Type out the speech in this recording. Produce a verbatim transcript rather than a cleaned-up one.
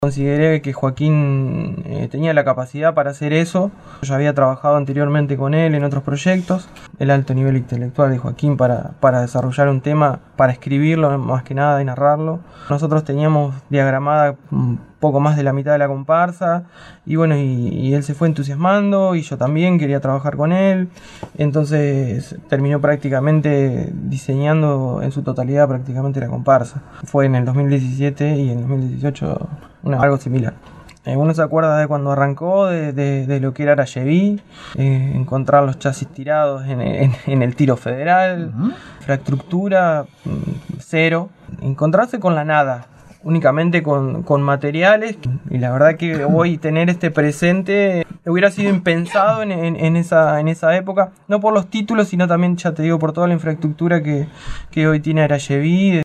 Consideré que Joaquín eh, tenía la capacidad para hacer eso. Yo había trabajado anteriormente con él en otros proyectos. El alto nivel intelectual de Joaquín para, para desarrollar un tema, para escribirlo más que nada y narrarlo. Nosotros teníamos diagramada un poco más de la mitad de la comparsa y bueno, y, y él se fue entusiasmando y yo también quería trabajar con él. Entonces terminó prácticamente diseñando en su totalidad prácticamente la comparsa. Fue en el dos mil diecisiete y en el dos mil dieciocho una, algo similar. Eh, uno se acuerda de cuando arrancó, de, de, de lo que era Arayeví, eh, encontrar los chasis tirados en, en, en el tiro federal, uh-huh. Infraestructura cero, encontrarse con la nada, únicamente con, con materiales, y la verdad que hoy tener este presente hubiera sido impensado en, en, en, esa, en esa época, no por los títulos, sino también, ya te digo, por toda la infraestructura que, que hoy tiene Arayeví.